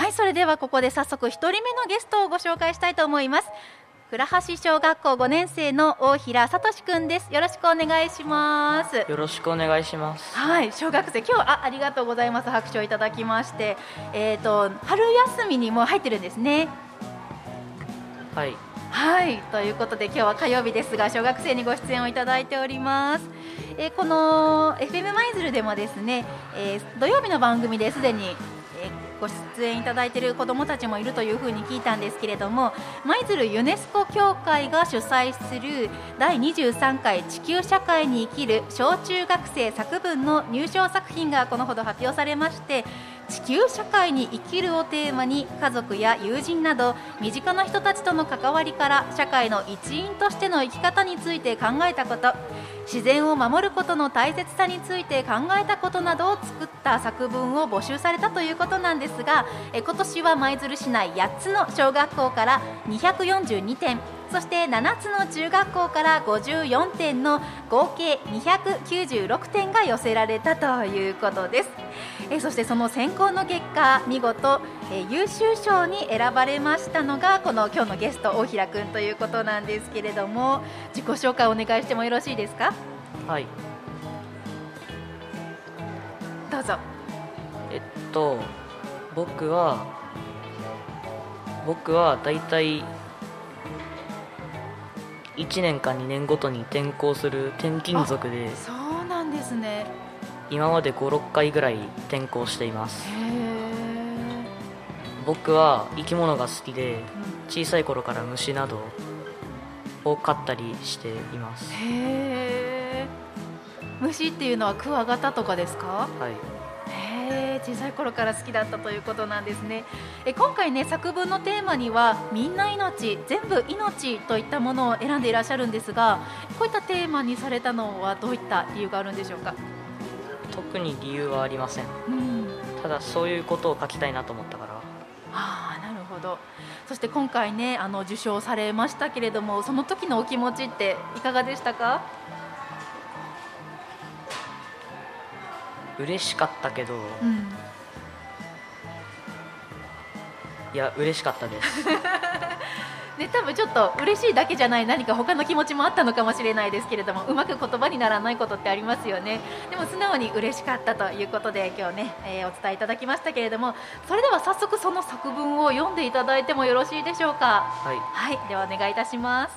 はい、それではここで早速1人目のゲストをご紹介したいと思います。倉橋小学校5年生の大平聡くんです。よろしくお願いします。 よろしくお願いします。 はい、小学生、今日ありがとうございます。拍手をいただきまして、春休みにも入ってるんですね。 はい、 はい、ということで今日は火曜日ですが小学生にご出演をいただいております。この FM 舞鶴でもですね、土曜日の番組ですでにご出演いただいている子どもたちもいるというふうに聞いたんですけれども、舞鶴ユネスコ協会が主催する第23回地球社会に生きる小中学生作文の入賞作品がこのほど発表されまして、地球社会に生きるをテーマに家族や友人など身近な人たちとの関わりから社会の一員としての生き方について考えたこと、自然を守ることの大切さについて考えたことなどを作った作文を募集されたということなんですが、今年は舞鶴市内8つの小学校から242点、そして7つの中学校から54点の合計296点が寄せられたということです。そしてその選考の結果、見事優秀賞に選ばれましたのがこの今日のゲスト大平くんということなんですけれども、自己紹介をお願いしてもよろしいですか？ はい、 どうぞ。 僕はだいたい1年か2年ごとに転校する転勤族で、 そうなんですね。 今まで5、6回ぐらい転校しています。 へー。 僕は生き物が好きで、小さい頃から虫などを飼ったりしています。 へー。虫っていうのはクワガタとかですか？ はい、 へー、小さい頃から好きだったということなんですね。今回ね、作文のテーマにはみんな命、全部命といったものを選んでいらっしゃるんですが、こういったテーマにされたのはどういった理由があるんでしょうか？ 特に理由はありません。 うん、 ただそういうことを書きたいなと思ったから。 なるほど。そして今回ね、受賞されましたけれども、その時のお気持ちっていかがでしたか？ 嬉しかったけど、 うん、 いや嬉しかったですね、多分ちょっと嬉しいだけじゃない何か他の気持ちもあったのかもしれないですけれども、うまく言葉にならないことってありますよね。でも素直に嬉しかったということで今日ね、お伝えいただきましたけれども、それでは早速その作文を読んでいただいてもよろしいでしょうか？ はい、 はい、ではお願いいたします。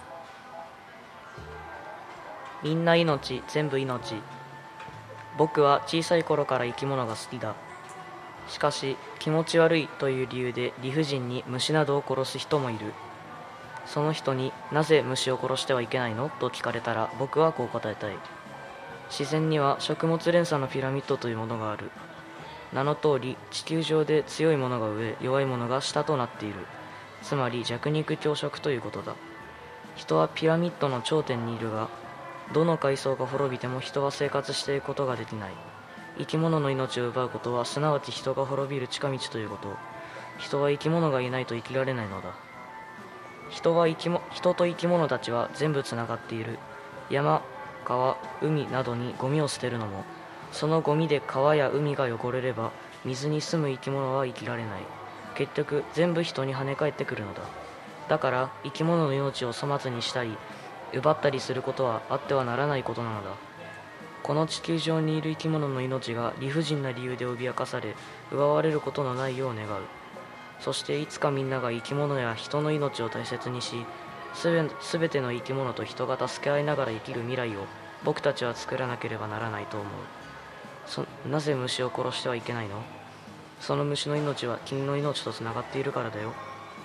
みんな命、全部命。僕は小さい頃から生き物が好きだ。しかし気持ち悪いという理由で理不尽に虫などを殺す人もいる。その人になぜ虫を殺してはいけないのと聞かれたら僕はこう答えたい。自然には食物連鎖のピラミッドというものがある。名の通り地球上で強いものが上、弱いものが下となっている。つまり弱肉強食ということだ。人はピラミッドの頂点にいるが、どの階層が滅びても人は生活していくことができない。生き物の命を奪うことはすなわち人が滅びる近道ということ。人は生き物がいないと生きられないのだ。人と生き物たちは全部つながっている。山、川、海などにゴミを捨てるのも、そのゴミで川や海が汚れれば水に住む生き物は生きられない。結局全部人に跳ね返ってくるのだ。だから生き物の命を粗末にしたり奪ったりすることはあってはならないことなのだ。この地球上にいる生き物の命が理不尽な理由で脅かされ奪われることのないよう願う。そしていつかみんなが生き物や人の命を大切にし、すべての生き物と人が助け合いながら生きる未来を僕たちは作らなければならないと思う。なぜ虫を殺してはいけないの？その虫の命は君の命とつながっているからだよ。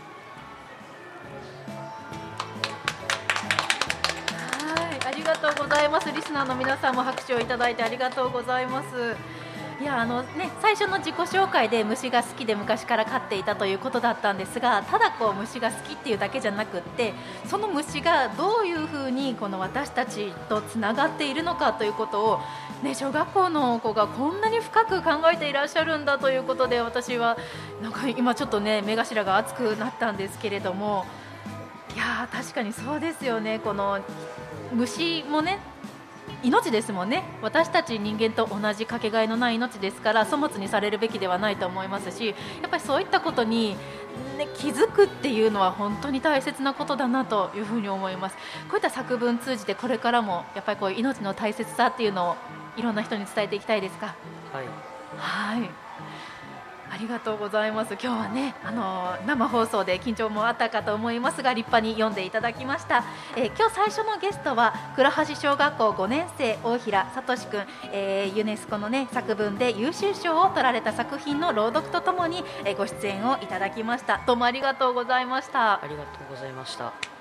ありがとうございます。リスナーの皆さんも拍手をいただいてありがとうございます。いや最初の自己紹介で虫が好きで昔から飼っていたということだったんですが、ただ虫が好きっていうだけじゃなくって、その虫がどういうふうにこの私たちとつながっているのかということを、小学校の子がこんなに深く考えていらっしゃるんだということで、私は今ちょっと目頭が熱くなったんですけれども、いや確かにそうですよね。この虫もね、 命ですもんね。私たち人間と同じかけがえのない命ですから、粗末にされるべきではないと思いますし、やっぱりそういったことに、気づくっていうのは本当に大切なことだなというふうに思います。こういった作文通じてこれからもやっぱりこう命の大切さっていうのをいろんな人に伝えていきたいですか？ はい。 はい、ありがとうございます。今日はね、生放送で緊張もあったかと思いますが、立派に読んでいただきました。今日最初のゲストは倉橋小学校5年生大平聡君、ユネスコの、ね、作文で優秀賞を取られた作品の朗読とともに、ご出演をいただきました。どうもありがとうございました。 ありがとうございました。